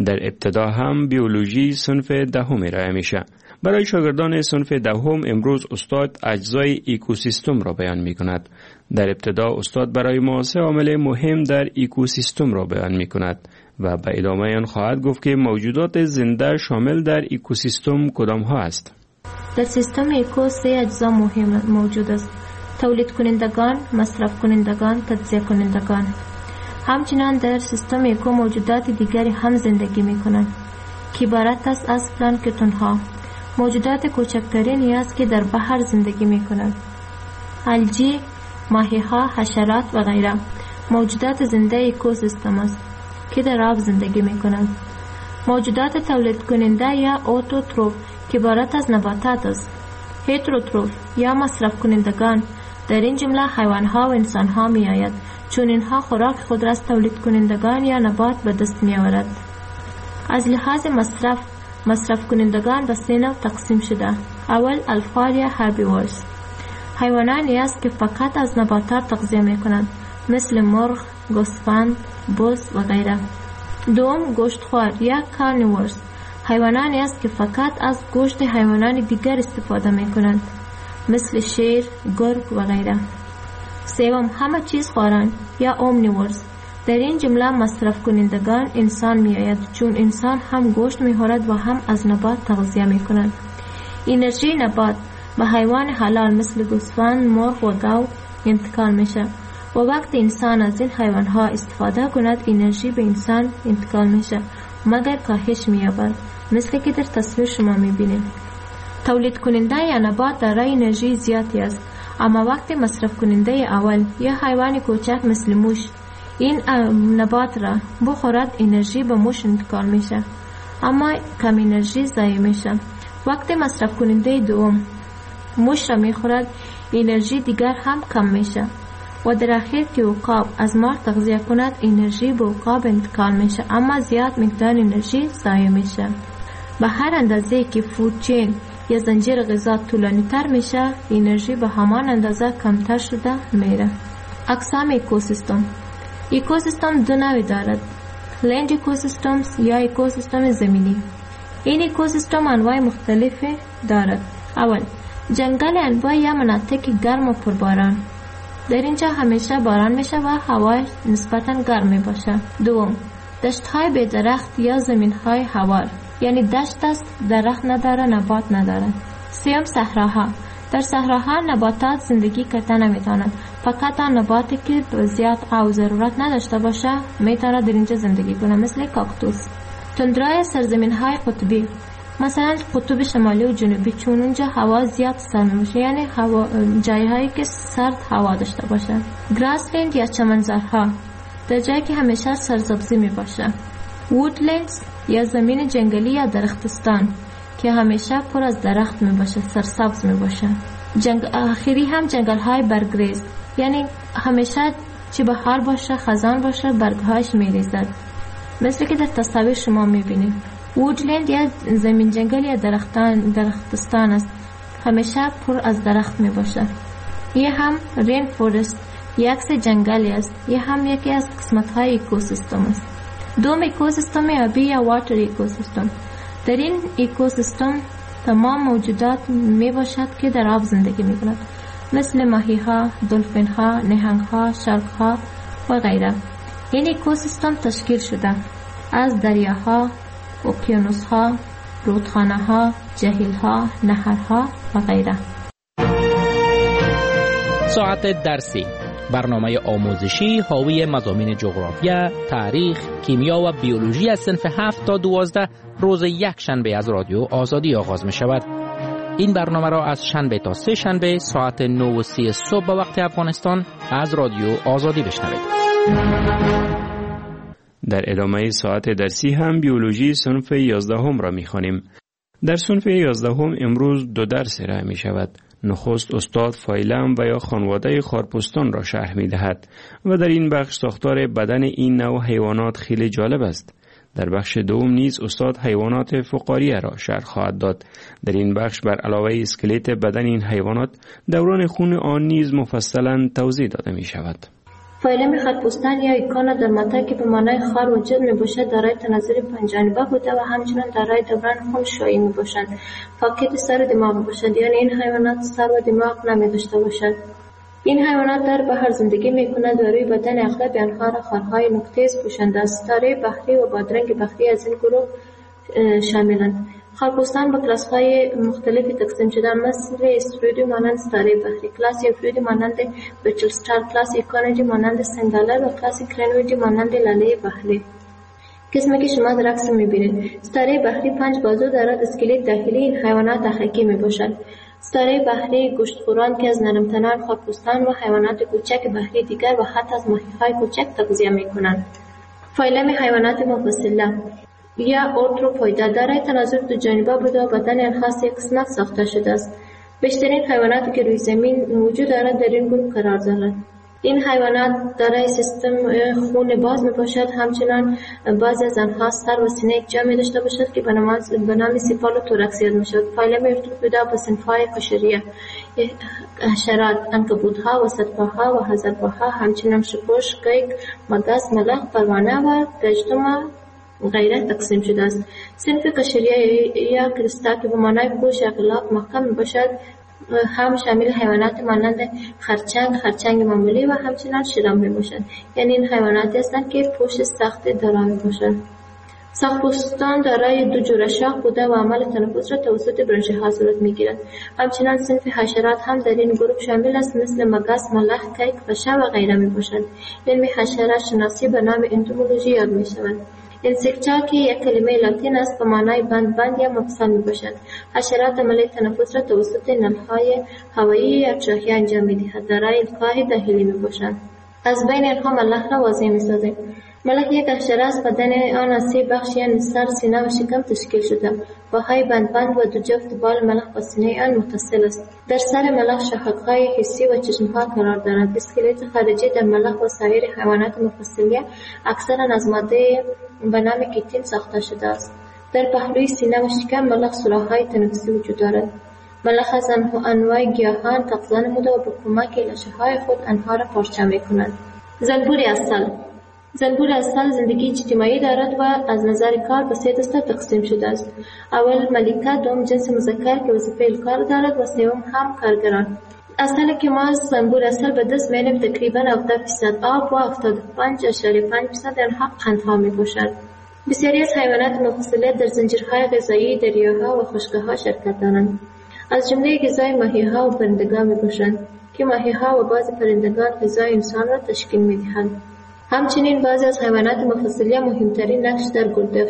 در ابتدا هم بیولوژی صنف دهم ارائه میشه. برای شاگردان صنف دهم امروز استاد اجزای اکوسیستم را بیان می کند. در ابتدا استاد برای ما 3 عامل مهم در اکوسیستم را بیان می کند و به ادامه آن خواهد گفت که موجودات زنده شامل در اکوسیستم کدام ها است. در سیستم اکو 3 اجزا مهم موجود است: تولید کنندگان، مصرف کنندگان، تجزیه کنندگان. همچنین در سیستم اکو موجودات دیگری هم زندگی می کنند که عبارت است از پلانکتون ها، موجودات کوچکترینی است که در بحر زندگی می کنند. الگی، ماهی ها، حشرات و غیره موجودات زنده اکوسیستم است که در آب زندگی می کنند. موجودات تولید کننده یا اوتوتروف که عبارت از نباتات است. هتروتروف یا مصرف کنندگان در این جمله حیوان ها و انسان ها می آید، چون اینها خوراک خود را از تولید کنندگان یا نبات به دست می آورد. از لحاظ مصرف کنندگان به 3 نوع تقسیم شده. اول الفار یا هربیورز، حیوانانی است که فقط از نباتات تغذیه می کنند، مثل مرغ، گوسفند، بز و غیره. دوم گوشتخوار یا کارنیورز، حیوانانی است که فقط از گوشت حیوانات دیگر استفاده می کنند، مثل شیر، گرگ و غیره. سوم همه چیز خواران یا اومنیورز، در این جمله مصرف کنندگان انسان می آید، چون انسان هم گوشت می خورد و هم از نبات تغذیه می کند. انرژی نبات به حیوان حلال مثل گوسفند، مرغ و گاو انتقال می شود و وقتی انسان از این حیوان ها استفاده کند انرژی به انسان انتقال می شود مگر کاهش می یابد، مثل که در تصویر شما می بینید. تولید کننده یا نبات دارای انرژی زیادی است، اما وقتی مصرف کننده اول یا حیوان کوچک مثل موش این نبات را بخورد انرژی به موش انتقال میشه، اما کم انرژی ضایع میشه. وقتی مصرف کننده دوم موش را میخورد انرژی دیگر هم کم میشه و در اخیر که عقاب از مار تغذیه کند انرژی به عقاب انتقال میشه، اما زیاد مقدار انرژی ضایع میشه. به هر اندازه که فود چین یا زنجیر غذا طولانی تر میشه انرژی به همان اندازه کمتر شده میره. اقسام اکوسیستم. اکوسیستم 2 نوع دارد: لند اکوسیستمز یا اکوسیستم زمینی. این اکوسیستم انواع مختلفی دارد. اول جنگل انواع یا مناطق گرم و پرباران، در اینجا همیشه باران میشه و هوا نسبتاً گرم می باشه. دوم دشت های بی درخت یا زمین های هوار، یعنی دشت است درخت نداره، نبات نداره. سوم صحراها، در صحراها نباتات زندگی کردن نمیتونن، فقط آن نباتی که زیاد آب ضرورت نداشته باشه میتونه در اینجا زندگی کنه، مثل کاکتوس. تندرای سرزمین های قطبی، مثلا قطب شمالی و جنوبی، چون اونجا هوا زیاد سرد میشه، یعنی جایی هایی که سرد هوا داشته باشه. گراسلند یا چمنزارها، در جایی که همیشه سرسبزی می باشه. وودلندز یا زمین جنگلی یا درختستان که همیشه پر از درخت می باشه، سرسبز می باشه. آخری هم جنگل های برگریز، یعنی همیشه چی بهار باشه، خزان باشه، برگهاش می ریزد، مثل که در تصاویر شما می بینید. وودلند یا زمین جنگل یا درختستان است، همیشه پر از درخت می باشه. یه هم رین فورست یا عکس جنگلی است، یه هم یکی از قسمت های اکوسیستم است. دوم اکوسیستم آبی یا واتر اکوسیستم. در این اکوسیستم تمام موجودات می باشد که در آب زندگی می کند، مثل ماهی ها، دلفین ها، نهنگ ها، شارک ها و غیره. این اکوسیستم تشکیل شده از دریاها، اقیانوس ها، رودخانه ها، جهیل ها، نهرها و غیره. ساعت درسی، برنامه آموزشی حاوی مضامین جغرافیا، تاریخ، کیمیا و بیولوژی از صنف 7 تا 12 روز یک شنبه از رادیو آزادی آغاز می شود. این برنامه را از شنبه تا سه شنبه ساعت 9:30 صبح به وقت افغانستان از رادیو آزادی بشنوید. در ادامه ساعت درسی هم بیولوژی صنف 11 را می خوانیم. در صنف 11 امروز 2 درس ارائه می شود. نخست استاد فایلم و یا خانواده خارپستان را شرح می دهد و در این بخش ساختار بدن این نوع حیوانات خیلی جالب است. در بخش دوم نیز استاد حیوانات فقاریه را شرح خواهد داد. در این بخش بر علاوه اسکلت بدن این حیوانات دوران خون آن نیز مفصلا توضیح داده می شود. فایلم خرپوستان یا ایکانا درماتا که به معنای خار و جلد می باشد دارای تناظر پنجانبه بوده و همچنان دارای دوران خون شویی می باشد. فاقد سر و دماغ می باشد، یعنی این حیوانات سر و دماغ نمی داشته باشد. این حیوانات در بحر زندگی می کند و روی بدن اغلب آنها را خارهای نقطه‌ای پوشانده است. ستاره بحری و بادرنگ بحری از این گروه شاملند. خرپوستان به کلاس‌های مختلفی تقسیم شده‌اند، مثل استرودی مانند ستاره بحری، کلاس یوفریدی مانند بچل استار، کلاس ایکونوجی مانند سنگالر و کلاس کرنویجی مانند لاله بحری. قسمی که شما در عکس می‌بینید. ستاره بحری 5 بازو دارد. اسکلت داخلی این حیوانات اخکی میباشد. ستاره بحری گوشتخوران که از نرمتنان، خرپوستان و حیوانات کوچک بحری دیگر و حتی از ماهی‌های کوچک تغذیه می‌کنند. فایلم حیوانات مفصله یا ارتروپویدا دارای تناظر دو جانبه بوده و بدن آنها 3 قسمت ساخته شده است. بیشترین حیواناتی که روی زمین موجود دارند در این گروه قرار دارند. این حیوانات دارای سیستم خون باز می باشد. همچنان بعضی از آنها سر و سینه یک جا می داشته باشد که به نام سیپال و توراکس یاد می شود. فایلم ارتروپویدا به صنف‌های قشریه، حشرات، عنکبوت‌ها، وسطپاها و هزارپاها، همچنین شپش، قیق، مگس، ملخ، پروانه و گژدم غیره تقسیم شده است. صنف قشریه یا کریستا که به معنای پوش یا غلاف محکم باشد هم شامل حیوانات مانند خرچنگ معمولی و همچنان شرام می باشد. یعنی این حیواناتی هستند که پوش سخت دارا می باشد. ساق‌پوستان دارای 2 جوره شاخ بوده و عمل تنفس را توسط برانشی‌ها صورت می‌گیرد. همچنان صنف حشرات هم در این گروه شامل است، مثل مگس، ملخ، کیک، پشه و غیره میباشد. علم حشرات شناسی به نام انتومولوژی یاد می‌شود. انسکتا که یک کلمه لاتین است به معنای بند یا مفصل میباشد. حشرات عمل تنفس را توسط نل‌های هوایی یا چاهی انجام می‌دهد. دارای القاء داخلی میباشد. از بین آنها ملخ را واضح می‌سازیم. ملخ یک حشره است. بدن آن از 3 بخش یعنی سر، سینه و شکم تشکیل شده. پاهای بند و 2 جفت بال ملخ با سینه آن متصل است. در سر ملخ شاخک‌های حسی و چشم‌ها قرار دارند. اسکلت خارجی در ملخ و سایر حیوانات مفصلیه اکثرا از ماده به نام کیتین ساخته شده است. در پهلوی سینه و شکم ملخ سوراخ‌های تنفسی وجود دارد. ملخ از انواع گیاهان تغذیه نموده و به کمک لاشه‌های خود آنها را پارچه می‌کند. زنبور عسل زندگی اجتماعی دارد و از نظر کار به 3 دسته تقسیم شده است. اول ملکه، دوم جنس مذکر که وظیفه الکار دارد و سوم هم کارگران. عسل که ما از زنبور عسل به دست می‌آوریم تقریباً 70% آب و 75.5% آنها قندها می‌باشد. بسیاری از حیوانات مفصله در زنجیرهای غذایی دریاها و خشک‌ها شرکت دارند. از جمله غذای ماهی‌ها و پرندگان می‌باشند که ماهی‌ها و بعضی پرندگان غذای انسان را تشکیل می‌دهند. همچنین بعضی از حیوانات مفصلیه مهمترین نقش در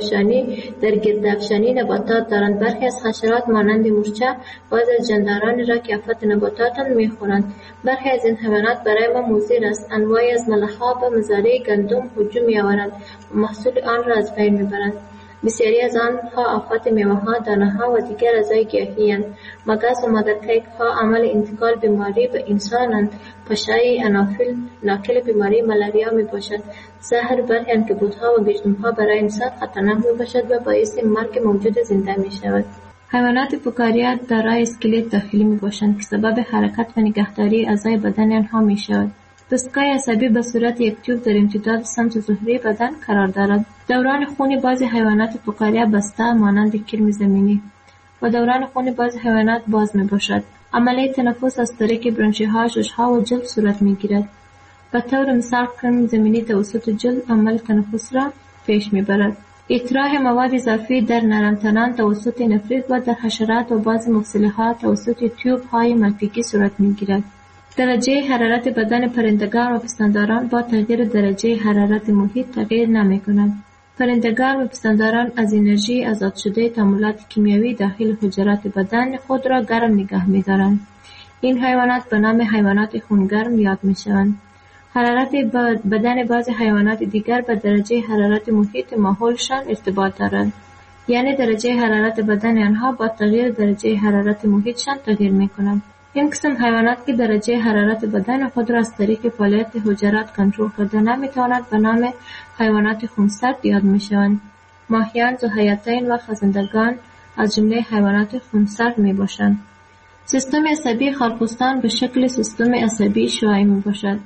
گردافشانی نباتات دارند. برخی از حشرات مانند مورچه بعضی از جاندارانی را که آفت نباتات می‌خورند. برخی از این حیوانات برای ما مضر است. انواعی از ملخ‌ها به مزارع گندم هجوم می‌آورند و محصول آن را از بین می‌برند. بسیاری از آنها آفت میوه‌ها، دانه‌ها و دیگر اعضای گیاهی‌اند. مگس و مادرکیک‌ها عامل انتقال بیماری به انسانند. پشه انافیل ناقل بیماری ملاریا میباشد. زهر برخی عنکبوت‌ها و گژدم‌ها برای انسان خطرناک میباشد و باعث مرگ موجود زنده میشود. حیوانات فکاریه دارای اسکلت داخلی میباشند که سبب حرکت و نگهداری اعضای بدن آنها میشود. دستگاه عصبی به صورت یک تیوب در امتداد سمت ظهری بدن قرار دارد. دوران خون بعضی حیوانات فکاریه بسته مانند کرم زمینی و دوران خون بعضی حیوانات باز می باشد. عملیه تنفس از طریق برانشی‌ها، شش‌ها و جلد صورت می گیرد. به طور مثال کرم زمینی توسط جلد عمل تنفس را پیش می برد. اطراح مواد اضافی در نرمتنان توسط نفریت و در حشرات و بعضی مفصل‌ها توسط تیوب های منفیکی صورت می گیرد. درجه حرارت بدن پرندگان و پستانداران با تغییر درجه حرارت محیط تغییر نمی کند. پرندگان و پستانداران از انرژی آزاد شده تعاملات کیمیایی داخل حجرات بدن خود را گرم نگه می دارند. این حیوانات به نام حیوانات خونگرم یاد می شوند. حرارت بدن بعض حیوانات دیگر به درجه حرارت محیط ماحولشان ارتباط دارد. یعنی درجه حرارت بدن آنها با تغییر درجه حرارت محیطشان تغییر می کند. این قسم حیوانات که درجه حرارت بدن خود را از طریق فعالیت حجرات کنترل کرده نمی‌توانند به نام حیوانات خونسرد یاد می‌شوند. ماهیان، ذوحیاتین و خزندگان از جمله حیوانات خونسرد میباشند. سیستم عصبی خرپوستان به شکل سیستم عصبی شعاعی میباشد.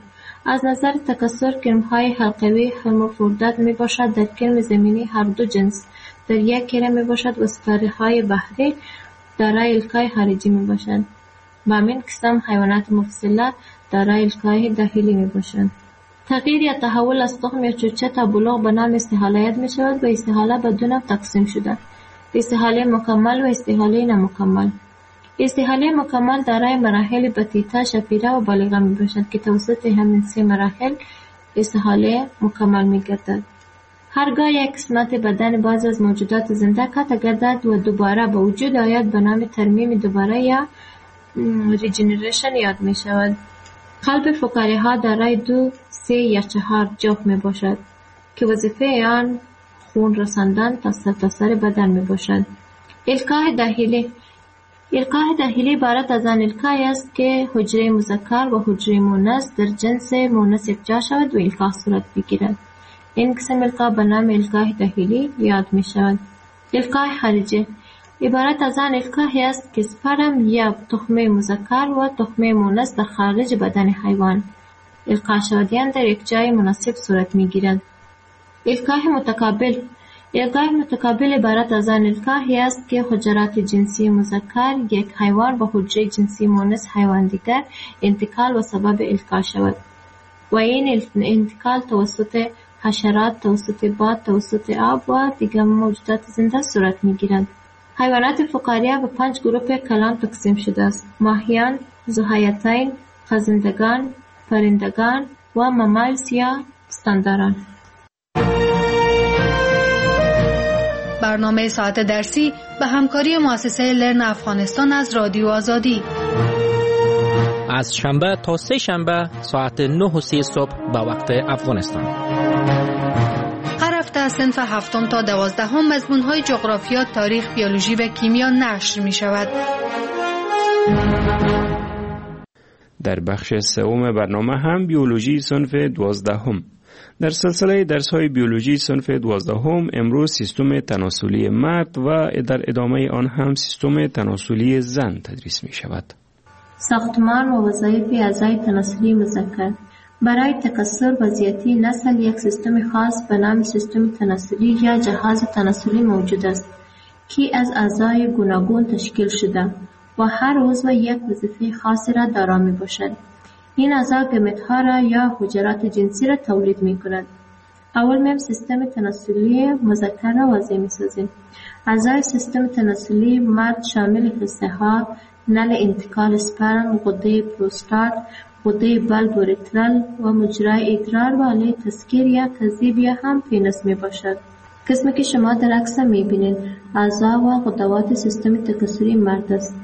از نظر تکثر کرم‌های حلقوی هرمافرودیت می باشد در کرم زمینی هر دو جنس در یک کره می باشد و سپرهای بحری دارای الکای خارجی می باشد. با همین قسم حیوانات مفصله دارای الکای داخلی می باشند. تغییر یا تحول از تخم یا چوچه تا بلوغ به نام استحاله می شود و استحاله به دو نوع تقسیم شده: استحاله مکمل و استحاله نامکمل. استحاله مکمل دارای مراحل بطیطه، شفیره و بالغه می باشد که توسط همین سه مراحل استحاله مکمل می گردد. هرگاه یک قسمت بدن بعض از موجودات زنده قطع گردد و دوباره به وجود آید به نام ترمیم دوباره یا ریجنریشن یاد می شود. قلب فقاریه ها دارای 2، 3 یا 4 جوف می باشد که وظیفه آن خون رساندن تا سرتاسر بدن می باشد. الکای داخلی. الکای داخلی عبارت از آن الکای است که حجره مذکر و حجره مؤنث در جنس مؤنث یکجا شود و الکا صورت بگیرد. این قسم الکا به نام الکای داخلی یاد می شود. الکای خارجی عبارت از آن الکای است که سپرم یا تخمه مذکر و تخمه مؤنث در خارج بدن حیوان القا شدن در یک جای مناسب صورت می گیرد. الکای متقابل. الکای متقابل عبارت از آن الکای است که حجرات جنسی مذکر یک حیوان به حجره جنسی مؤنث حیوان دیگر انتقال و سبب الکا شود و این انتقال توسط حشرات، توسط باد، توسط آب و دیگر موجودات زنده صورت می گیرد. حیوانات فقاریه به 5 گروه کلان تقسیم شده است: ماهیان، ذوحیاتین، خزندگان، پرندگان و ممالز یا استانداران. برنامه ساعت درسی به همکاری مؤسسه لرن افغانستان از رادیو آزادی از شنبه تا سه شنبه ساعت 9:30 صبح به وقت افغانستان. هر هفته از صنف 7 تا 12 مضمون‌های جغرافیا، تاریخ، بیولوژی و کیمیا نشر می‌شود. در بخش سوم برنامه هم بیولوژی صنف 12. در سلسله درس‌های بیولوژی صنف 12 امروز سیستم تناسلی مرد و در ادامه آن هم سیستم تناسلی زن تدریس می‌شود. ساختمان و وظایف اعضای تناسلی مذکر. برای تکثر و زیاتی نسل یک سیستم خاص به نام سیستم تناسلی یا جهاز تناسلی موجود است که از اعضای گوناگون تشکیل شده و هر عضو یک وظیفه خاصی را دارا می باشد. این اعضا گمت‌ها را یا حجرات جنسی را تولید می کند. اول میم سیستم تناسلی مذکر را واضح می سازیم. اعضای سیستم تناسلی مرد شامل حصه ها، نل انتقال اسپرم، غده پروستات، غده بلب اریترال و مجرای ادرار و آله تسکیر یا تذیب یا هم پینس می باشد. قسمی که شما در عکس می بینید اعضا و غدوات سیستم تکثری مرد است.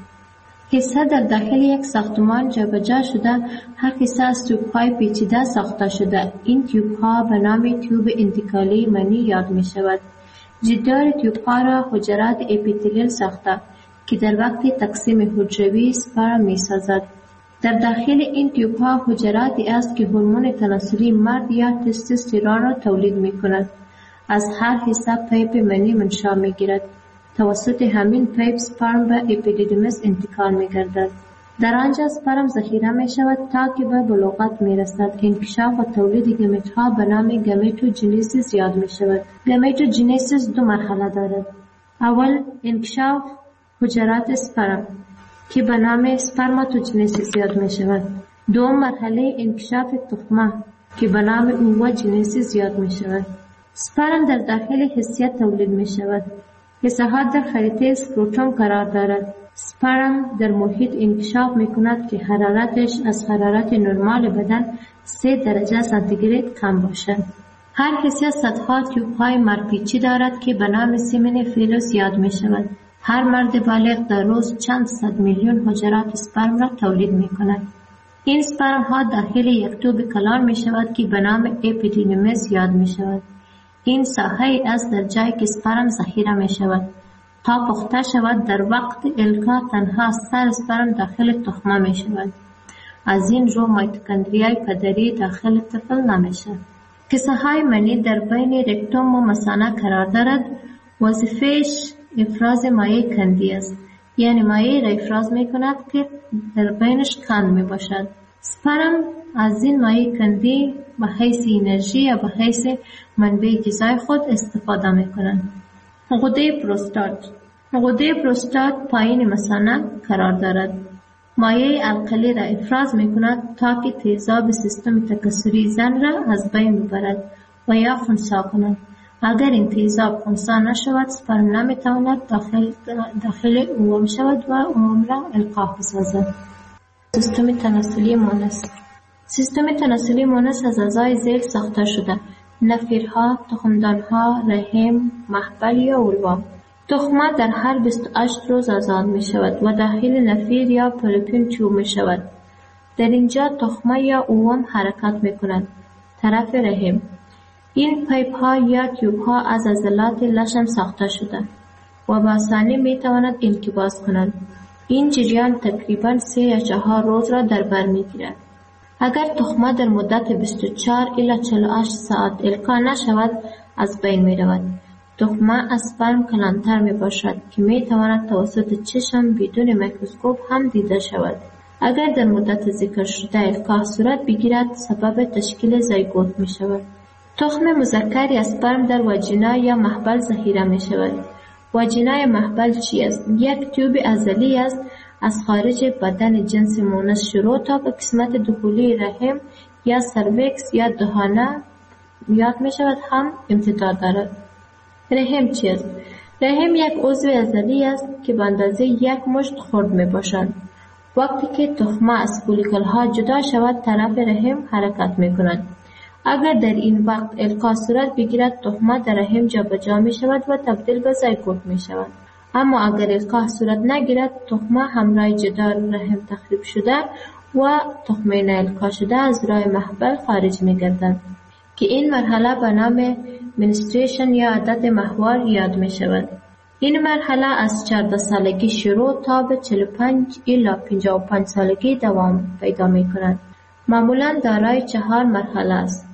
حصه در داخل یک ساختمان جابجا شده، هر حصه از تیوب‌های پیچیده ساخته شده. این تیوب‌ها به نام تیوب انتقالی منی یاد می شود. جدار تیوب‌ها را حجرات اپیتلیل ساخته که در وقت تقسیم حجروی سپرم می سازد. در داخل این تیوب‌ها حجراتی است که هورمون تناسلی مرد یا تستوسترون را تولید می کند. از هر حصه پیپ منی منشأ می گیرد. توسط همین پیپ سپرم به اپیدیدیمس انتقال می گردد. در آنجا سپرم ذخیره می شود تا که به بلوغت می رسد. انکشاف و تولید گمیت‌ها به نام گمیتوجنیسیس یاد می شود. گمیتوجنیسیس 2 مرحله دارد. اول انکشاف حجرات سپرم که به نام سپرماتوجنیسیس یاد می شود. دوم مرحله انکشاف تخمه که به نام اووجنیسیس یاد می شود. سپرم در داخل حسیه تولید می شود. حصه ها در خریطه سکروتوم قرار دارد. سپرم در محیط انکشاف می کند که حرارتش از حرارت نرمال بدن 3 درجه سانتیگراد کم باشد. هر حصه صدها تیوب‌های مرپیچی دارد که به نام سیمن فیلوس یاد می شود. هر مرد بالغ در روز چند صد میلیون حجرات سپرم را تولید می کند. این سپرم ها داخل یک توب کلان می شود که به نام اپیدیدیمس یاد می شود. این ساحه است در جایی که سپرم ذخیره می شود. تا پخته شود در وقت الکا تنها سر سپرم داخل تخمه می شود. از این رو مایتوکندریای پدری داخل طفل نمی شود. حصه های منی در بین رکتوم و مثانه قرار دارد. وظیفه‌اش افراز مایع کندی است. یعنی مایع را افراز می کند که در بینش کند می باشد. سپرم از این مایع کندی به حیث انرژی یا به حیث منبع غذای خود استفاده میکنند. غده پروستات پایین مثانه قرار دارد. مایع القلی را افراز میکند تا که تیزاب سیستم تکثری زن را از بین ببرد و یا خنثی کند. اگر این تیزاب خنثی نشود، سپرم نمیتواند داخل اوم شود و اوم را القاح بسازد. سیستم تناسلی مونس. سیستم تناسلی مونس از اعضای ذیل ساخته شده: نفیرها، تخمدانها، رحم، محبل یا اولوا. تخمه در هر 28 روز آزاد می شود و داخل نفیر یا پولیپین چوب می شود. در اینجا تخمه یا اوم حرکت می کند. طرف رحم. این پیپ ها یا تیوب ها از عضلات لشم ساخته شده و با آسانی می تواند انقباض کنند. این جریان تقریباً 3 یا 4 روز را در بر می گیرد. اگر تخمه در مدت 24 الی 48 ساعت القا نشود، از بین می رود. تخمه از سپرم کلانتر می باشد که می تواند توسط چشم بدون میکروسکوپ هم دیده شود. اگر در مدت ذکر شده القاح صورت بگیرد، سبب تشکیل زیگوت می شود. تخم مذکر یا سپرم در واژینا یا محبل ذخیره می شود. واژینا یا محبل چی است؟ یک تیوب عضلی است از خارج بدن جنس مونس شروع تا به قسمت دخولی رحم یا سرویکس یا دهانه یاد می شود هم امتداد دارد. رحم چی است؟ رحم یک عضو عضلی است که به اندازه 1 مشت خرد می باشد. وقتی که تخمه از فولیکل ها جدا شود، طرف رحم حرکت می کند. اگر در این وقت القاح صورت بگیرد، تخمه در رحم جابجا می شود و تبدیل به زیگوت می شود. اما اگر القاح صورت نگیرد، تخمه همراه جدار رحم تخریب شده و تخمه نالقاح شده از راه محبل خارج می گردد که این مرحله به نام منستریشن یا عادت ماهوار یاد می شود. این مرحله از 14 سالگی شروع تا به 45 الی 55 سالگی دوام پیدا می کند. معمولاً دارای 4 مرحله است.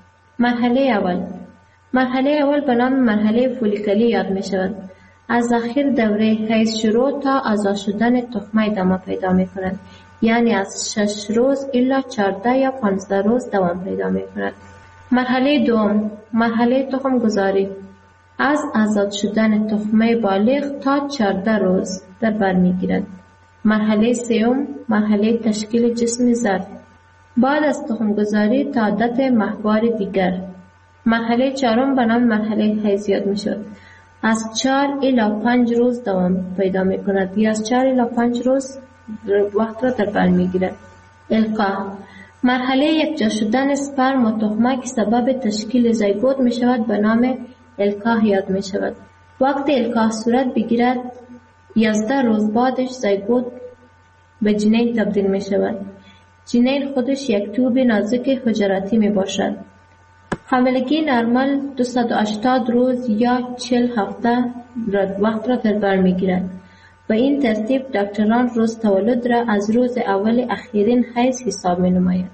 مرحله اول به نام مرحله فولیکلی یاد می شود. از آخر دوره حیض شروع تا آزاد شدن تخمه ادامه پیدا می کند. یعنی از 6 روز الی 14 یا 15 روز دوام پیدا می کند. مرحله دوم، مرحله تخم گذاری. از آزاد شدن تخمه بالغ تا 14 روز در بر می گیرد. مرحله سوم، مرحله تشکیل جسم زرد. بعد از تخم گذاری تا عادت ماهوار دیگر. مرحله چهارم به نام مرحله حیض یاد می شود. از 4 الی 5 روز دوام پیدا می کند یا از 4 الی 5 روز وقت را در بر می گیرد. القاح، مرحله یکجا شدن سپرم و تخمه که سبب تشکیل زیگوت می شود به نام القاح یاد می شود. وقتی القاح صورت بگیرد 11 روز بعدش زیگوت به جنین تبدیل می شود. جنین خودش یک توب نازک حجراتی می باشد. حاملگی نرمال 280 روز یا 40 هفته وقت را در بر می گیرد. به این ترتیب دکتران روز تولد را از روز اول اخیرین حیض حساب می نماید.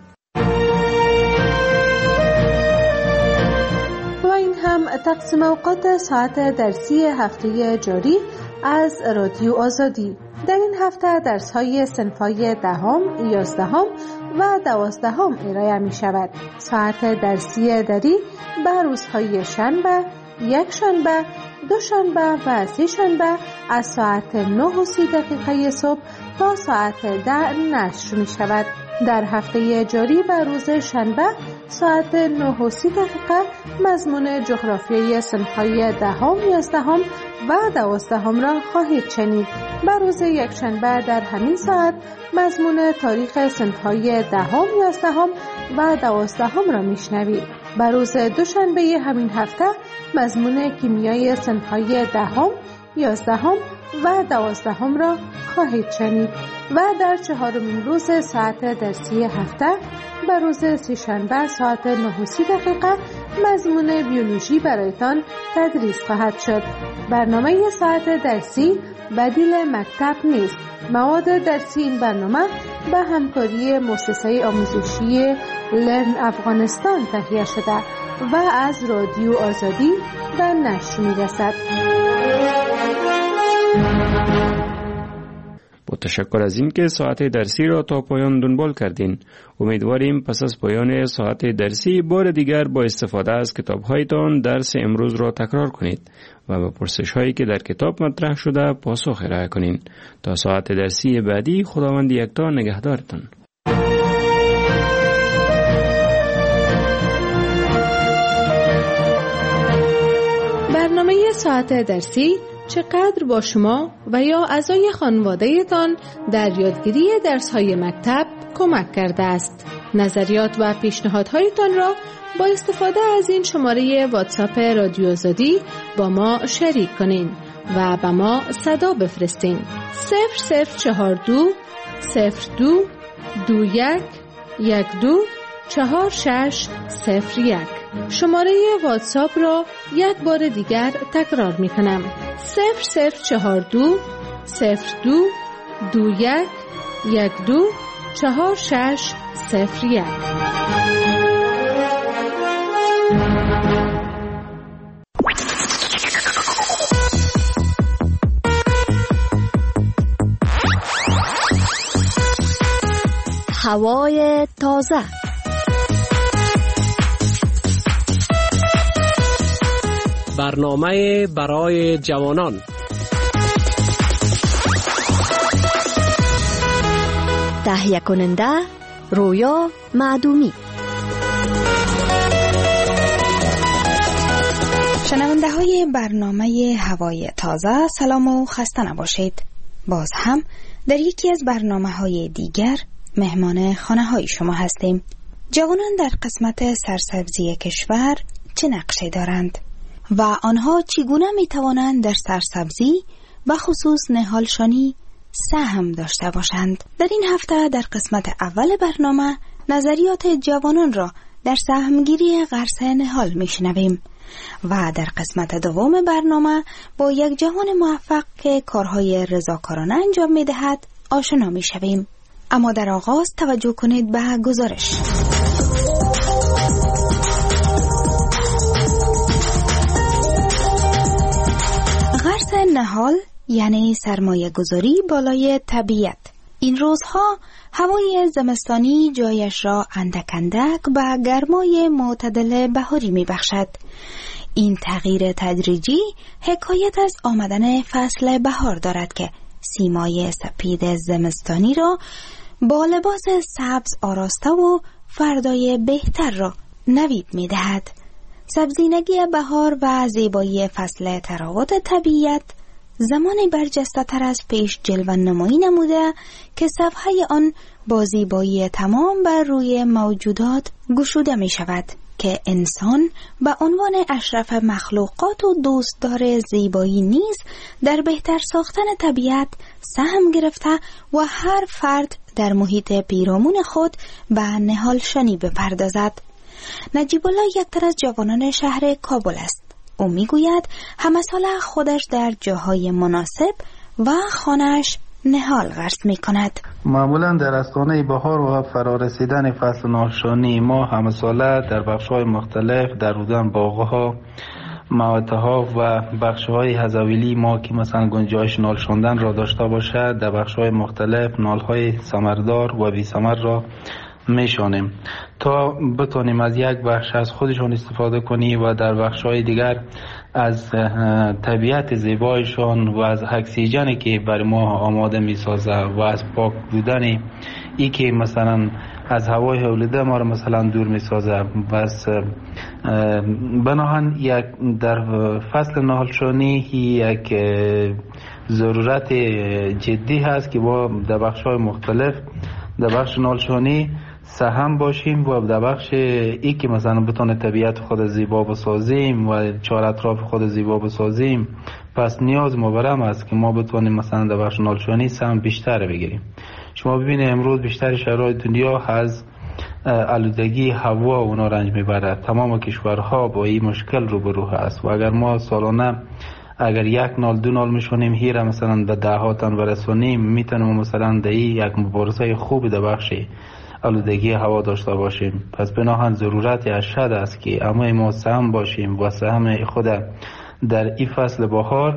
و این هم تقسیم اوقات ساعت درسی هفته جاری از رادیو آزادی. در این هفته درس‌های صنف‌های 10، 11 و 12 ارائه می شود. ساعت درسی دری به روزهای شنبه، یک شنبه، دو شنبه و سه شنبه از ساعت 9:30 صبح تا ساعت 10 نشر می شود. در هفته جاری به روز شنبه ساعت 9:30 مضمون جغرافیای صنف‌های 10، 11 و 12 را خواهید شنید. به روز یکشنبه در همین ساعت مضمون تاریخ صنف‌های 10، 11 و 12 را میشنوید. به روز دوشنبه همین هفته مضمون کیمیای صنف‌های 10، 11 و 12 را خواهید شنید و در چهارمین روز ساعت درسی هفته به روز سه‌شنبه ساعت 9:30 مضمون بیولوژی برایتان تدریس خواهد شد. برنامه ساعت درسی بدیل مکتب نیست. مواد درسی این برنامه به همکاری مؤسسه آموزشی لرن افغانستان تهیه شده و از رادیو آزادی به نشر می‌رسد. با تشکر از این که ساعت درسی را تا پایان دنبال کردین. امیدواریم پس از پایان ساعت درسی بار دیگر با استفاده از کتاب‌هایتان درس امروز را تکرار کنید و به پرسش‌هایی که در کتاب مطرح شده پاسخ ارائه کنین. تا ساعت درسی بعدی خداوند یکتا نگهدارتان. برنامه ساعت درسی چقدر با شما و یا اعضای خانواده‌تان در یادگیری درس‌های مکتب کمک کرده است. نظریات و پیشنهادهایتان را با استفاده از این شماره واتساپ رادیو آزادی با ما شریک کنین و به ما صدا بفرستین. 0042 02 21 12 4601. شماره واتساپ را یک بار دیگر تکرار می کنم. 0042 02 21 12 4601. هوای تازه. برنامه برای جوانان. تهیه کننده رویا معدومی. شنونده های برنامه هوای تازه، سلام و خسته نباشید. باز هم در یکی از برنامه های دیگر مهمان خانه های شما هستیم. جوانان در قسمت سرسبزی کشور چه نقشه دارند و آنها چگونه می توانند در سرسبزی و خصوص نهالشانی سهم داشته باشند؟ در این هفته در قسمت اول برنامه نظریات جوانان را در سهمگیری غرس نهال می شنویم و در قسمت دوم برنامه با یک جوان موفق که کارهای رضاکارانه انجام می دهد آشنا می شویم. اما در آغاز توجه کنید به گزارش. غرس نهال یعنی سرمایه گذاری بالای طبیعت. این روزها هوای زمستانی جایش را اندک اندک به گرمای معتدل بهاری می بخشد. این تغییر تدریجی حکایت از آمدن فصل بهار دارد که سیمای سپید زمستانی را با لباس سبز آراسته و فردای بهتر را نوید می دهد. سبزینگی بهار و زیبایی فصل تراوت طبیعت زمانی برجسته تر از پیش جلوه نمایی نموده که صفحه آن با زیبایی تمام بر روی موجودات گشوده می شود که انسان به عنوان اشرف مخلوقات و دوستدار زیبایی نیز در بهتر ساختن طبیعت سهم گرفته و هر فرد در محیط پیرامون خود به نهالشانی بپردازد. نجیب الله یکتر از جوانان شهر کابل است. او میگوید همه سال خودش در جاهای مناسب و خانه‌اش نهال غرس می کند. معمولا در آستانه بهار و فرارسیدن فصل نهالشانی ما همه ساله در بخش‌های مختلف در رودن باغ‌ها، مواتها و بخش‌های حزویلی ما که مثلا گنجایش نال شوندن را داشته باشد در بخش‌های مختلف نال‌های ثمردار و بی ثمر را میشانیم تا بتونیم از یک بخش از خودشون استفاده کنیم و در بخش‌های دیگر از طبیعت زیبایشان و از اکسیژنی که برای ما آماده میسازه و از پاک بودن ای که مثلا از هوای حولیده ما رو مثلا دور میسازه. بس بناهن یک در فصل نهالشانی یک ضرورت جدی هست که با در بخش‌های مختلف در بخش نهالشانی سهم باشیم و در بخش ای که مثلا بتونه طبیعت خود زیبا بسازیم و چهار اطراف خود زیبا بسازیم. پس نیاز مبرم است که ما بتونیم مثلا در بخش نهالشانی سهم بیشتر بگیریم. شما ببینید امروز بیشتر شهرهای دنیا از آلودگی هوا اونا رنج میبرد. تمام کشورها با این مشکل روبرو هست و اگر ما سالانه اگر یک نال دو نال میشونیم هیره مثلا به دهاتان برسونیم میتونیم مثلا در یک مبارزه خوبی در بخش آلودگی هوا داشته باشیم. پس بناهن ضرورت اشد است که اما ما سهم باشیم و سهم خود در این فصل بهار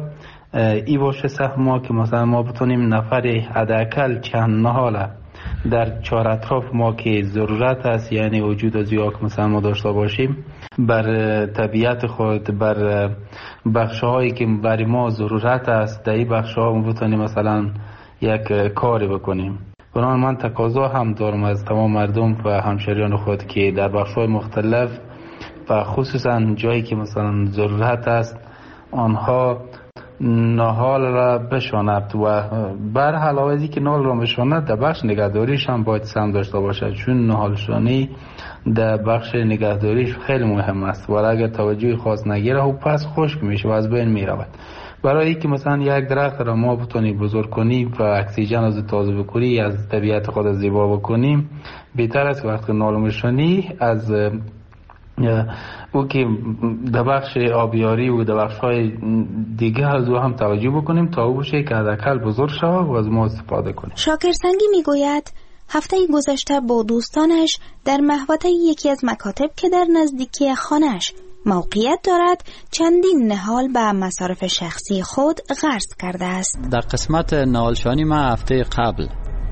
ای باشه سهم ما که مثلا ما بتونیم نفر حداقل چند نهال در چهار اطراف ما که ضرورت است، یعنی وجود از یا که مثلا ما داشته باشیم، بر طبیعت خود، بر بخش‌هایی که برای ما ضرورت است، در این بخش‌ها ما بتونیم مثلا یک کاری بکنیم. بنابراین من تقاضا هم دارم از تمام مردم و همشهریان خود که در بخش‌های مختلف و خصوصا جایی که مثلا ضرورت است آنها نهال را بشاند و بر علاوه از اینکه نهال را بشاند در بخش نگهداریش هم باید سهم داشته باشد، چون نهالشانی در بخش نگهداریش خیلی مهم است و اگر توجه خاص نگیره و پس خشک میشه و از بین میرود. برای اینکه مثلا یک درخت را ما بتونیم بزرگ کنیم و اکسیژن از تازه بکنی، از طبیعت خود زیبا بکنیم، بهتر است وقتی نهالشانی از او که در بخش آبیاری و در بخش‌های دیگه از او هم توجه بکنیم تا او بشه که حداقل بزرگ شود و از ما استفاده کنیم. شاکر سنگی میگوید هفته گذشته با دوستانش در محوطه یکی از مکاتب که در نزدیکی خانه‌اش موقعیت دارد چندین نهال به مصارف شخصی خود غرس کرده است. در قسمت نهالشانی ما هفته قبل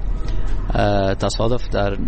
تصادف در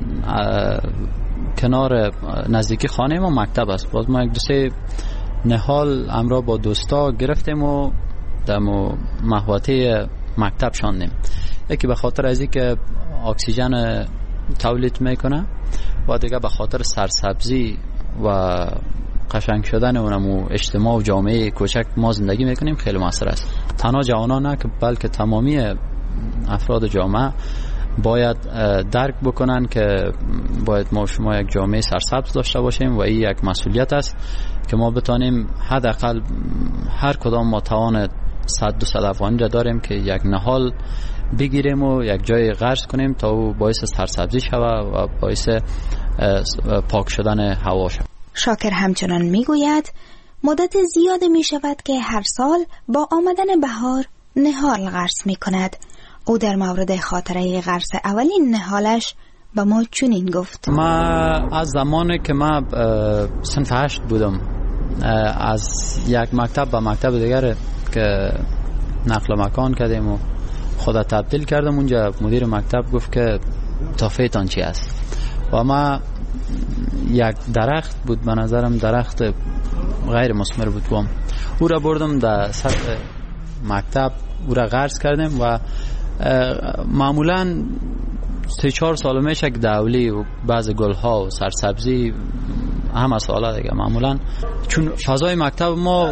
کنار نزدیکی خانه ما مکتب است، باز ما یک دو سه نهال امرا با دوستا گرفتیم و در محوطه مکتب شاندیم. یکی به خاطر از اینکه اکسیژن تولید میکنه و دیگه به خاطر سرسبزی و قشنگ شدن اونم اجتماع و جامعه کوچک ما زندگی میکنیم خیلی موثر است. تنها جوانان نه که بلکه تمامی افراد جامعه باید درک بکنن که باید ما شما یک جامعه سرسبز داشته باشیم و این یک مسئولیت است که ما بتانیم حداقل هر کدام ما توان 100-200 افغانی را داریم که یک نهال بگیریم و یک جای غرس کنیم تا او باعث سرسبزی شود و باعث پاک شدن هوا شود. شاکر همچنان میگوید مدت زیاد می شود که هر سال با آمدن بهار نهال غرس می کند. او در مورد خاطره غرس اولین نهالش به ما چنین گفت: ما از زمانی که ما صنف 8 بودم از یک مکتب به مکتب دیگر که نقل مکان کردیم و خدا تبدیل کردم، اونجا مدیر مکتب گفت که تحفه‌تان چی است و ما یک درخت بود، به نظرم درخت غیر مثمر بود، او را بردم در سطح مکتب، او را غرس کردیم و معمولا 3-4 سال میشه که دولی و بعض گلها و سرسبزی همه ساله دیگه معمولا، چون فضای مکتب ما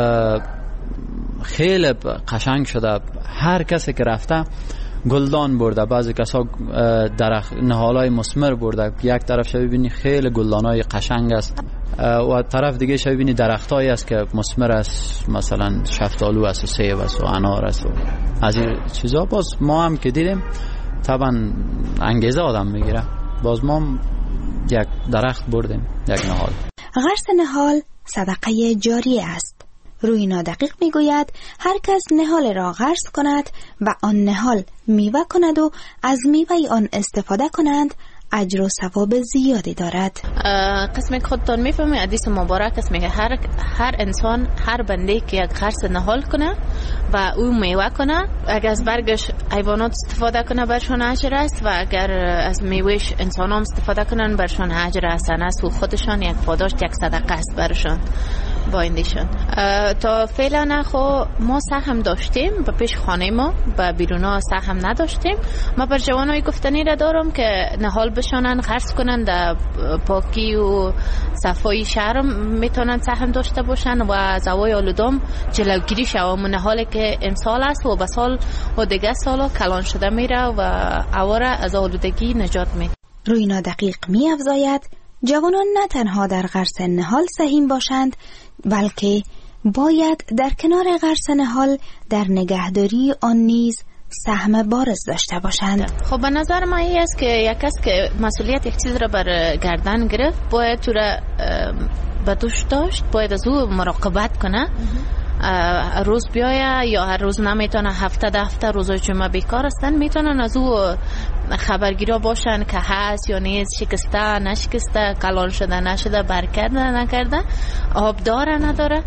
خیلی قشنگ شده، هر کسی که رفته گلدان برده، بعضی کسا درخت نهالای مثمر برده، یک طرف شو ببینی خیلی گلدانای قشنگ است و طرف دیگه شو ببینی درختایی است که مثمر است، مثلا شفتالو است و سیب است و انار است و از این چیزا. باز ما هم که دیدیم طبعا انگیزه آدم میگیره، باز ما یک درخت بردیم، یک نهال. غرس نهال صدقه جاری است. روی نادقیق میگوید هر کس نهال را غرس کند و آن نهال میوه کند و از میوه آن استفاده کنند اجر و ثواب زیادی دارد. قسمی که خودتان میفهمید حدیث مبارک است، میگه هر انسان، هر بنده که یک غرس نهال کنه و او میوه کنه، اگر از برگش حیوانات استفاده کنه برشان اجر است و اگر از میوهش انسان هم استفاده کنن برشان اجر حسن است و خودشان یک پاداش، یک صدقه است برشان با ایندیشون. تا فعلا خو ما سهم داشتیم به پیش خانه ما، به بیرونا سهم نداشتیم. ما بر جوانای گفتنی را دارم که نهال بشانن، غرس کنن، در پاکی و صفای شهر میتونن سهم داشته باشن و از هوای آلودم جلوگیری شود. نهالی که امسال است و به سال و دیگه سالا کلان شده میره و هوا را از آلودگی نجات میده. روی نادقیق می افزاید جوانان نه تنها در غرس نهال سهیم باشند، بلکه باید در کنار غرس نهال در نگهداری آن نیز سهم بارز داشته باشند. خب به نظر من این است که یک کس که مسئولیت یک چیز را بر گردن گرفت باید تو را به دوش داشت، باید از او مراقبت کنه. روز بیایه یا هر روز نمیتونه، هفته روزای جمعه بیکار هستن، میتونن از او خبرگیرا باشن که هست یا نیست، شکسته نشکسته، کلان شده نشده، برکرده نکرده، آب داره نداره.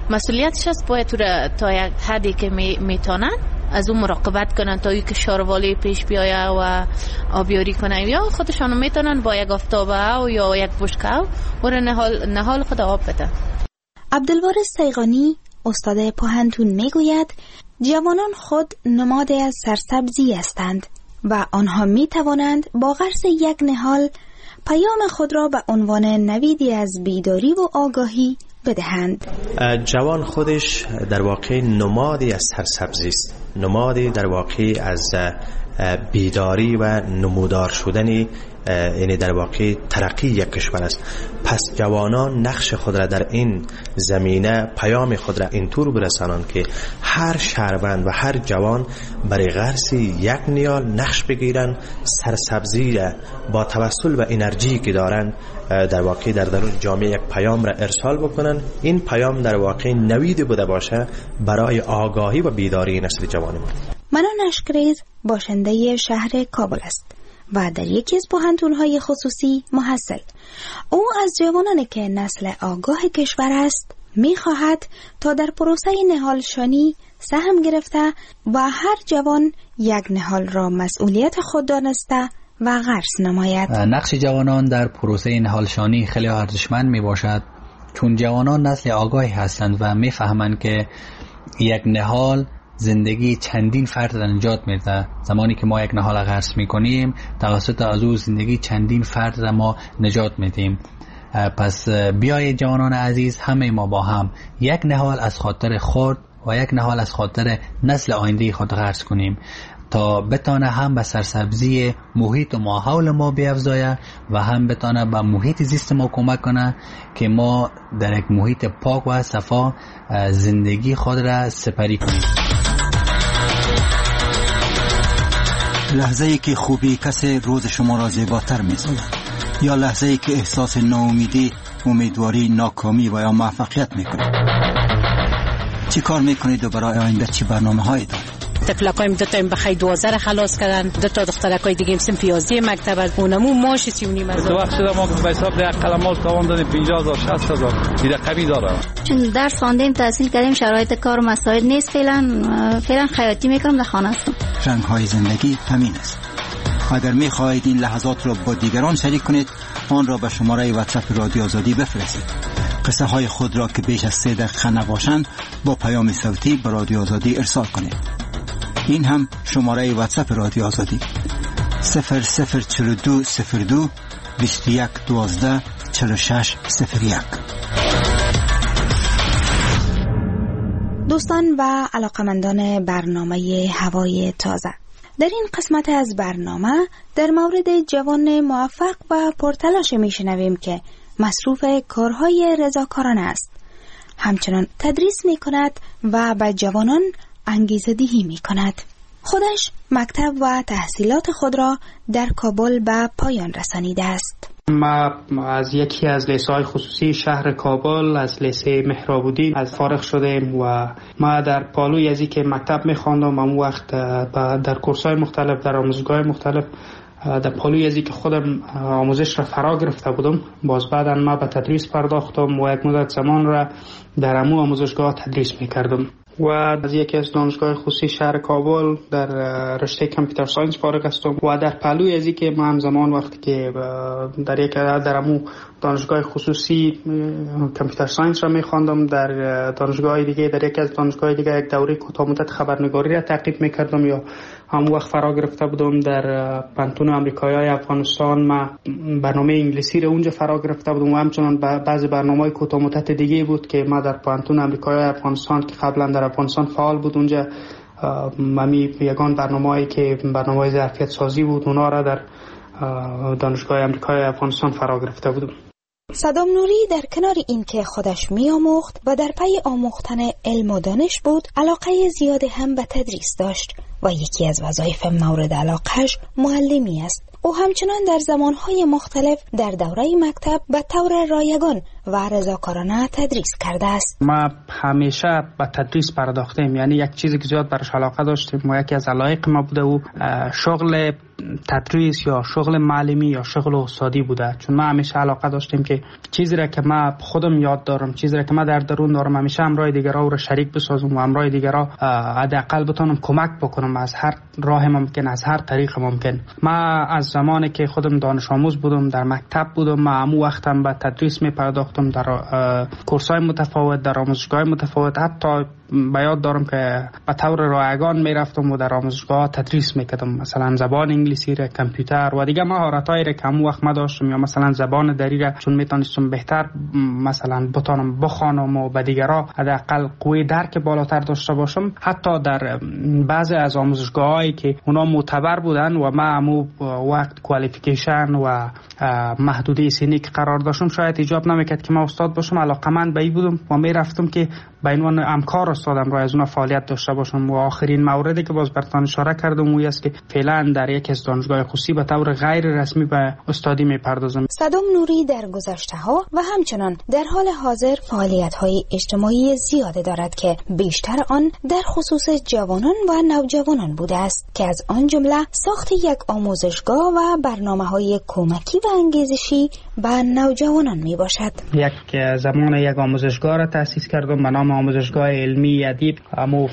مسئولیتش است باید تا یک حدی که میتونن از اون مراقبت کنن تا اینکه شاروالی پیش بیایه و آبیاری کنن، یا خودشان میتونن با یک آفتابه و یا یک بشکه و نهال خود آب بدن. عبدالوارث سیغانی استاد پوهنتون میگوید جوانان خود نماد از سرسبزی هستند و آنها می توانند با غرس یک نهال پیام خود را به عنوان نویدی از بیداری و آگاهی بدهند. جوان خودش در واقع نمادی از سرسبزی است، نمادی در واقع از بیداری و نمودار شدنی، یعنی در واقع ترقی یک کشور است. پس جوانان نقش خود را در این زمینه، پیام خود را اینطور برسانند که هر شهروند و هر جوان برای غرس یک نیال نقش بگیرن، سرسبزی را با توسل و انرژی که دارن در واقع در درون جامعه یک پیام را ارسال بکنن. این پیام در واقع نوید بوده باشه برای آگاهی و بیداری نسل جوان ما. منان اشکریز باشنده شهر کابل است و در یکی از پوهنتون‌های خصوصی محصل. او از جوانانی که نسل آگاه کشور است می‌خواهد تا در پروسه نهالشانی سهم گرفته و هر جوان یک نهال را مسئولیت خود دانسته و غرس نماید. نقش جوانان در پروسه نهالشانی خیلی ارزشمند میباشد، چون جوانان نسل آگاهی هستند و میفهمند که یک نهال زندگی چندین فرد را نجات میده. زمانی که ما یک نهال غرس میکنیم توسط از او زندگی چندین فرد را ما نجات میدیم. پس بیایید جوانان عزیز همه ما با هم یک نهال از خاطر خود و یک نهال از خاطر نسل آینده خود غرس کنیم تا بتانه هم به سرسبزی محیط و ماحول ما بیفزایه و هم بتانه به محیط زیست ما کمک کنه که ما در یک محیط پاک و صفا زندگی خود را سپری کنیم. لحظه ای که خوبی کسی روز شما را زیباتر می‌سازد، یا لحظه ای که احساس ناامیدی، امیدواری، ناکامی و یا موفقیت میکنید. چی کار میکنید و برای آینده چی برنامه‌هایی دارید؟ تفلکایم دو تا بخای 12 خلاص کردن، دو تا دخترکای دیگه سن پیازی مکتب از اونمو ماش 39 هزار. تو وقت شده ما به حساب یک قلماس تاوان دادیم 50000 60000 دیگه کمی داره. چون درس خواندیم تحصیل کردیم شرایط کار و مسائل نیست، فعلا خیاطی میکنم در خانه هستم. رنگ‌های زندگی همین است. اگر می‌خواهید این لحظات را با دیگران شریک کنید آن را به شماره واتساپ رادیو آزادی بفرستید. قصه های خود را که بیش از 3 دقیقه نباشند با پیام صوتی به رادیو آزادی ارسال کنید. این هم شماره واتساپ رادیو آزادی 004202 2112 4601. دوستان و علاقمندان برنامه هوای تازه، در این قسمت از برنامه در مورد جوان موفق و پرتلاش میشنویم که مصروف کارهای رضاکارانه است. همچنان تدریس میکند و به جوانان انگیزه دهی میکند. خودش مکتب و تحصیلات خود را در کابل به پایان رسانیده است. ما از یکی از لیسه‌های خصوصی شهر کابل از لیسه مهراب‌الدین از فارغ شدیم و ما در پالوی از که مکتب می‌خواندم اون وقت در کورس‌های مختلف در آموزشگاه مختلف در پالوی از که خودم آموزش را فرا گرفته بودم. باز بعدا ما به تدریس پرداختم و یک مدت زمان را در همون آموزشگاه تدریس می‌کردم و از یکی از دانشگاه خصوصی شهر کابل در رشته کامپیوتر ساینس فارغ هستم و در پهلوی از که ما همزمان وقتی که در همون دانشگاه خصوصی کامپیوتر ساینس را می‌خواندم در دانشگاه دیگه در یکی از دانشگاه دیگه یک دوره کوتاه مدت خبرنگاری را تعقیب می‌کردم یا همون وقت فرا گرفته بودم در پانتون آمریکایی افغانستان. ما برنامه انگلیسی را اونجا فرا گرفته بودم و همچنان بعضی برنامه‌های کوتاه مدت دیگه بود که ما در پانتون آمریکایی افغانستان که قبلا در افغانستان فعال بود اونجا ممی یگان برنامه‌ای که برنامه ظرفیت سازی بود اونا را در دانشگاه آمریکایی افغانستان فرا گرفته بودم. صدام نوری در کنار این که خودش می‌آموخت و در پی آموختن علم و دانش بود، علاقه زیادی هم به تدریس داشت و یکی از وظایف مورد علاقهش معلمی است. او همچنان در زمانهای مختلف در دوره مکتب به طور رایگان و رضاکارانه تدریس کرده است. ما همیشه به تدریس پرداختیم، یعنی یک چیزی که زیاد برش علاقه داشتیم و یکی از علایق ما بوده و شغل تدریس یا شغل معلمی یا شغل استادی بوده. چون ما همیشه علاقه داشتیم که چیزی را که ما خودم یاد دارم، چیزی را که ما در درون دارم، همیشه همراه دیگرها رو شریک بسازم و همراه دیگرها حداقل بتونم کمک بکنم از هر راه ممکن، از هر طریق ممکن. ما از زمانی که خودم دانش آموز بودم، در مکتب بودم، ما همون وقتم به تدریس می پرداختم در کورس‌های متفاوت، در آموزشگاه متفاوت. حتی به یاد دارم که به طور رایگان می رفتم و در آموزشگاه تدریس میکردم، مثلا زبان انگلیسی را، کامپیوتر و دیگه مهارت‌هایی را که همون وقت ما داشتم، یا مثلا زبان دری را چون میتونستم بهتر مثلا بتونم بخوانم و به دیگرها حداقل قوی درک بالاتر داشته باشم. حتی در بعضی از آموزشگاهایی که اونا معتبر بودن و ما همون وقت کوالیفیکیشن و محدوده سنی که قرار داشتم شاید ایجاب نمیکرد که ما استاد باشم، علاقه‌مند به این بودم و میرفتم که به عنوان همکار استادم را از اون فعالیت داشته باشم. و آخرین موردی که باز براتون اشاره کردم اون است که فعلا در یک از دانشگاه خصوصی به طور غیر رسمی به استادی میپردازم. صدام نوری در گذشته‌ها و همچنان در حال حاضر فعالیت‌های اجتماعی زیاده دارد که بیشتر آن در خصوص جوانان و نوجوانان بوده است که از آن جمله ساخت یک آموزشگاه و برنامه‌های کمکی و انگیزشی به نوجوانان میباشد. یک زمان یک آموزشگاه را تأسیس کردم به نام آموزشگاه علمی ادیب. اما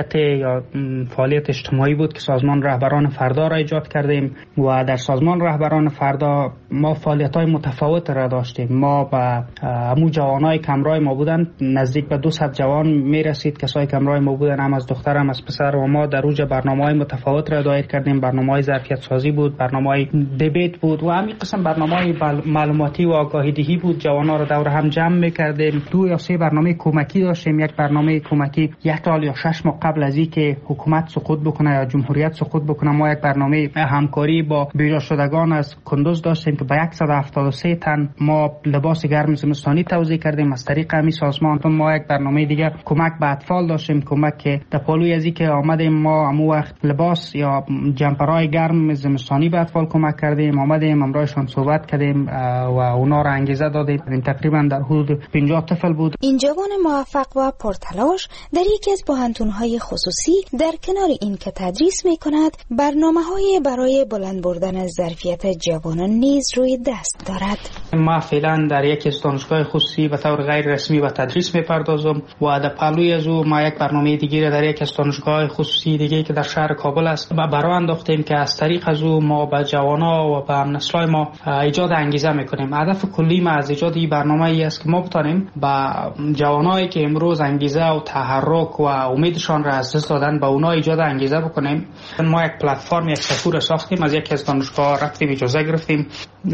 فعالیت اجتماعی بود که سازمان رهبران فردا را ایجاد کردیم و در سازمان رهبران فردا ما فعالیت‌های متفاوت را داشتیم. ما با همون جوانای کمرای ما بودن، نزدیک به 200 جوان میرسید، کسای کمرای ما بودن، هم از دختر هم از پسر، و ما در اوج برنامه‌های متفاوت را دایر کردیم. برنامه‌های ظرفیت سازی بود، برنامه‌های دیبیت بود و همین قسم برنامه‌های معلوماتی و آگاهی دهی بود. جوانا را دور هم جمع می‌کردیم. 2 یا 3 برنامه کمکی داشتیم. یک برنامه کمکی 1 سال یا 6 ماه قبل از اینکه حکومت سقوط بکنه یا جمهوریت سقوط بکنه، ما یک برنامه همکاری با بیراه شدگان از کندوز داشتیم که به 173 تن ما لباس گرم زمستانی توزیع کردیم از طریق همین سازمان. ما یک برنامه دیگه کمک به اطفال داشتیم، کمک که در پالوی از اینکه آمدیم ما همون وقت لباس یا جمپرهای گرم زمستانی به اطفال کمک کردیم، آمدیم همراهشان صحبت کردیم و اونا را انگیزه دادیم. تقریبا در حدود 50 طفل بود. این جوان موفق و پرتلاش در یکی از پوهنتون‌های خصوصی در کنار این که تدریس می‌کند، برنامه‌های برای بلند بردن ظرفیت جوانان نیز روی دست دارد. ما فعلا در یکی از دانشگاه خصوصی به طور غیر رسمی به تدریس می‌پردازم و در پهلوی از او ما یک برنامه دیگه در یک از دانشگاه خصوصی دیگه که در شهر کابل است برای انداختیم که از طریق از او ما به جوانان و به هم‌نسل‌های ما ایجاد انگیزه می‌کنیم. هدف کلی ما از ایجاد این برنامه ای است که ما بتونیم با جوانایی که امروز انگیزه و تحرک و امیدشان را از دست دادن به اونا ایجاد انگیزه بکنیم. ما یک پلتفرم، یک سفور ساختیم، از یکی از دانشگاه رفتیم اجازه گرفتیم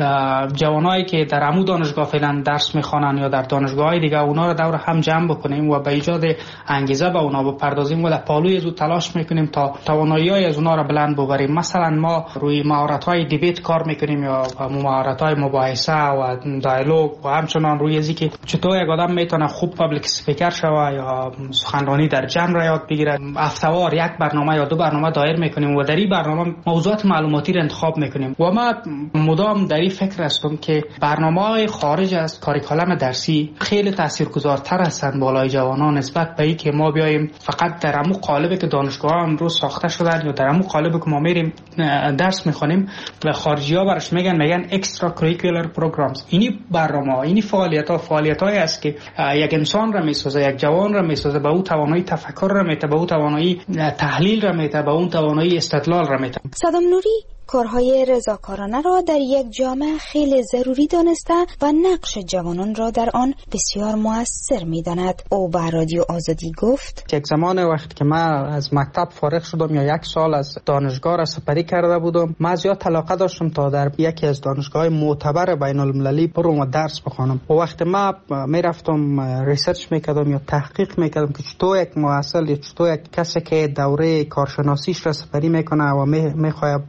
جوانایی که در عمو دانشگاه فعلا درس میخوانن یا در دانشگاه‌های دیگه اونا رو دور هم جمع بکنیم و به ایجاد انگیزه به اونا بپردازیم و در پالوی از تلاش میکنیم تا توانایی‌های از اونا رو بلند ببریم. مثلا ما روی مهارت‌های دیبیت کار میکنیم یا مهارت‌های مباحثه و دیالوگ و همچنان روی ازی که چطور یک آدم میتونه خوب پابلیک اسپیکر شوه یا سخنرانی در جمع را یاد بگیره. هفته‌وار یک برنامه یا 2 برنامه دایر میکنیم و در این برنامه موضوعات معلوماتی را انتخاب میکنیم و ما مدام در این فکر هستم که برنامه‌های خارج از کاریکولم درسی خیلی تاثیرگذارتر هستند بالای جوانان نسبت به اینکه ما بیایم فقط در همون قالبی که دانشگاه امروز ساخته شدن یا در همون قالبی که ما میریم درس میخونیم و خارجی‌ها برش میگن اکسترا کریکولر پروگرامز. اینی برنامه، اینی فعالیت‌های است که یک انسان را میسازه، یک جوان را میسازه، به او توانایی تفکر را میده، به او توانایی تحلیل را میده، به اون توانایی استدلال را میده. صدام نوری کارهای رضاکارانه را در یک جامعه خیلی ضروری دانسته و نقش جوانان را در آن بسیار مؤثر می‌داند. او به رادیو آزادی گفت: یک زمان وقتی که من از مکتب فارغ شدم یا 1 سال از دانشگاه را سپری کرده بودم، من زیاد علاقه داشتم تا در یکی از دانشگاه‌های معتبر بین‌المللی برم و درس بخوانم. و وقتی من میرفتم ریسرچ میکردم یا تحقیق میکردم که چطور یک محصل یا چطور یک کسی که دوره کارشناسیش را سپری میکنه و میخواد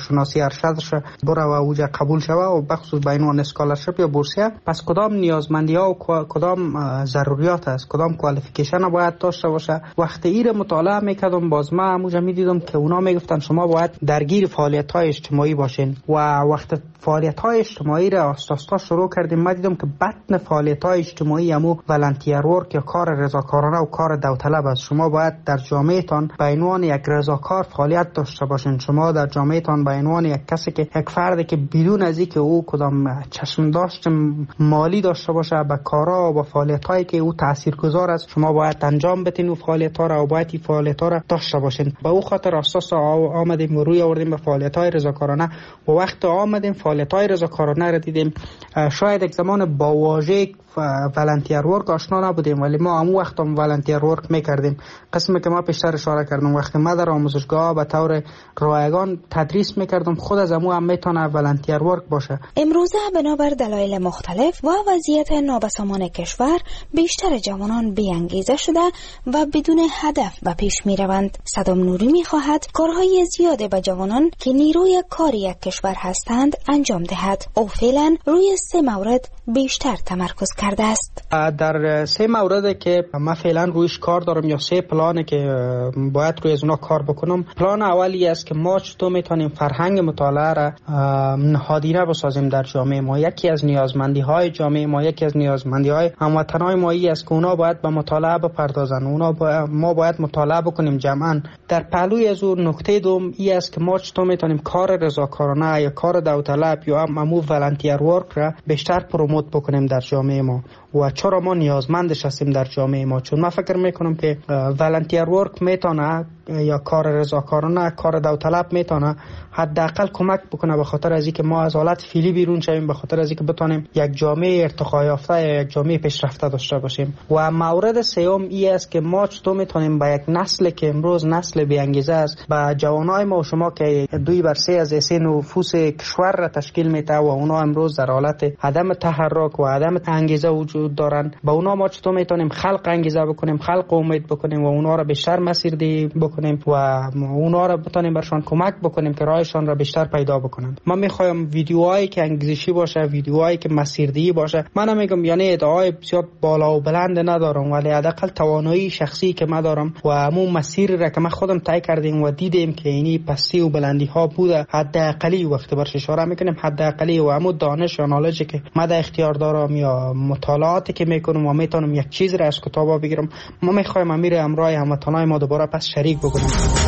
کارشناسی ارشدش بره و اوجا قبول شوه و بخصوص به عنوان اسکالرشیپ یا بورسیه، پس کدام نیازمندی ها و کدام ضروریات است، کدام کوالیفیکیشن باید داشته باشه. وقتی ایره مطالعه میکردم باز ما همونجا میدیدم که اونا میگفتن شما باید درگیر فعالیت های اجتماعی باشین و وقتی فعالیت های اجتماعی را آستاستا شروع کردیم ما دیدم که بطن فعالیت های اجتماعی همو ولنتیر ورک یا کار رضاکارانه و کار داوطلب است. شما باید در جامعه تان به عنوان یک رضاکار فعالیت داشته باشین. شما در جامعه تان به عنوان یک کسی که یک فردی که بدون از اینکه او کدام چشم داشت مالی داشته باشه به کارا و به فعالیت هایی که او تاثیرگذار است شما باید انجام بدین و فعالیت ها را و باید این فعالیت ها را داشته باشین. به او خاطر اساس آمدیم و روی آوردیم به فعالیت های رضاکارانه و وقت آمدیم فعالیت های رضاکارانه را دیدیم. شاید یک زمان با واژه ولنتیر ورک آشنا نبودیم ولی ما همون وقت هم ولنتیر ورک میکردیم. قسمی که ما پیشتر اشاره کردم وقتی ما در آموزشگاه به طور رایگان تدریس میکردم خود از همون هم میتونه ولنتیر ورک باشه. امروزه بنابر دلایل مختلف و وضعیت نابسامان کشور بیشتر جوانان بی‌انگیزه شده و بدون هدف به پیش میروند. صدام نوری میخواهد کارهای زیاده به جوانان که نیروی کار یک کشور هستند انجام دهد. او فعلا روی 3 مورد بیشتر تمرکز کرده است. در 3 موردی که من فعلا رویش کار دارم یا 3 پلانی که باید روی از اونا کار بکنم. پلان اولی است که ما چطور میتونیم فرهنگ مطالعه را نهادینه بسازیم در جامعه ما. یکی از نیازمندی های جامعه ما، یکی از نیازمندی های هموطنای ما است که اونا باید به مطالعه بپردازن. ما باید مطالعه بکنیم جمعا. در پهلوی از اون نکته دوم این است که ما چطور میتونیم کار رضاکارانه یا کار داوطلب یا همو ولنتیر ورک را بیشتر پروموت بکنیم در جامعه ما و چرا ما نیازمندش هستیم در جامعه ما. چون من فکر میکنم که ولنتیر ورک میتونه یا کار رضاکارانه کار داوطلب میتونه حداقل کمک بکنه به خاطر از اینکه ما از حالت فعلی بیرون شویم، به خاطر از اینکه بتونیم یک جامعه ارتقا یافته یا یک جامعه پیشرفته داشته باشیم. و مورد سوم این است که ما چطور میتونیم به یک نسل که امروز نسل بی انگیزه است، به جوانای ما و شما که 2/3 از نفوس کشور را تشکیل میده و اونا امروز در حالت عدم تحرک و عدم انگیزه وجود دارن، با اونا ما چطور میتونیم خلق انگیزه بکنیم، خلق امید بکنیم و اونا را بیشتر مسیردهی بکنیم و اونا را بتونیم برشان کمک بکنیم که راهشان را بیشتر پیدا بکنن. من میخوایم ویدیوهایی که انگیزشی باشه، ویدیوهایی که مسیردهی باشه. من نمیگم یعنی ادعای بسیار بالا و بلند ندارم ولی حداقل توانایی شخصی که من دارم و همون مسیر را که من خودم طی کردیم و دیدیم که اینی پستی و بلندی ها بوده، حداقلی وقتی برش اشاره میکنیم حداقلی و همون دانش و نالجی که من در اختیار دارم یا مطالعاتی که میکنم و میتونم یک چیز را از کتابا بگیرم، ما میخوایم امیر امرای هموطنای ما دوباره پس شریک بکنیم.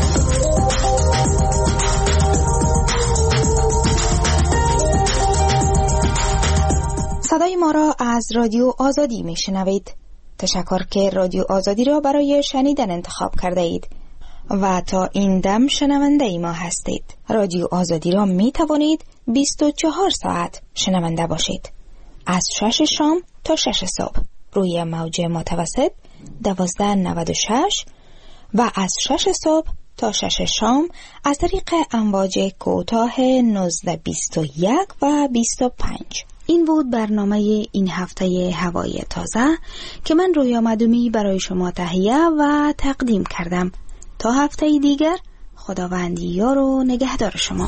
صدای ما را از رادیو آزادی میشنوید. تشکر که رادیو آزادی را برای شنیدن انتخاب کرده اید و تا این دم شنونده ما هستید. رادیو آزادی را می توانید 24 ساعت شنونده باشید. از 6 شام تا 6 صبح روی موج متوسط 1296 و از 6 صبح تا 6 شام از طریق امواج کوتاه 1921 و 25. این بود برنامه این هفته هوای تازه که من رویا مدومی برای شما تهیه و تقدیم کردم. تا هفته دیگر خداوند یار و نگهدار شما.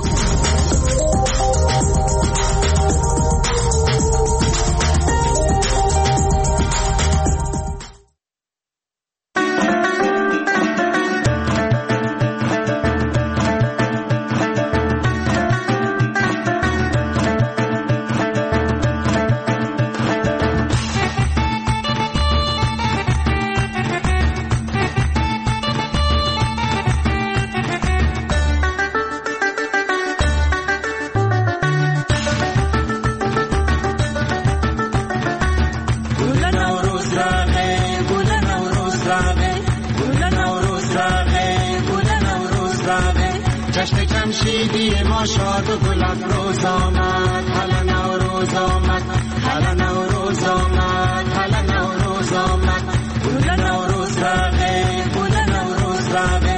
جمشیدی ما شاد و گل افروز آمد، هلا نوروز آمد، هلا نوروز آمد، هلا نوروز آمد، گل نوروز رقه، گل نوروز رقه.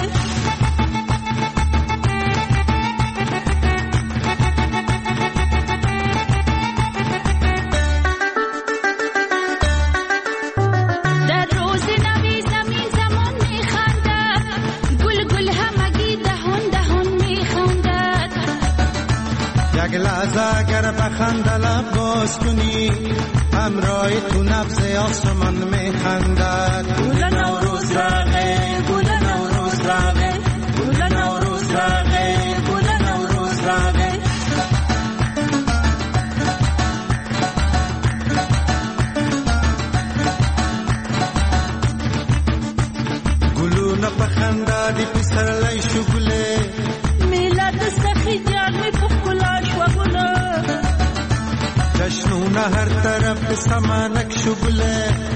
در روز نوی زمین زمان میخندد، گل گل همگی دهان دهان میخندد. نخنده لب باز کنی همراه تو نبض آسمان میخندد گل نوروز رقه گل نوروز رقه گل نوروز رقه گل نوروز رقه گلونه بخنده دی پسر لای شگله میلاد سخی جان کفلاش و گله جشنونه هر طرف سمانک شگله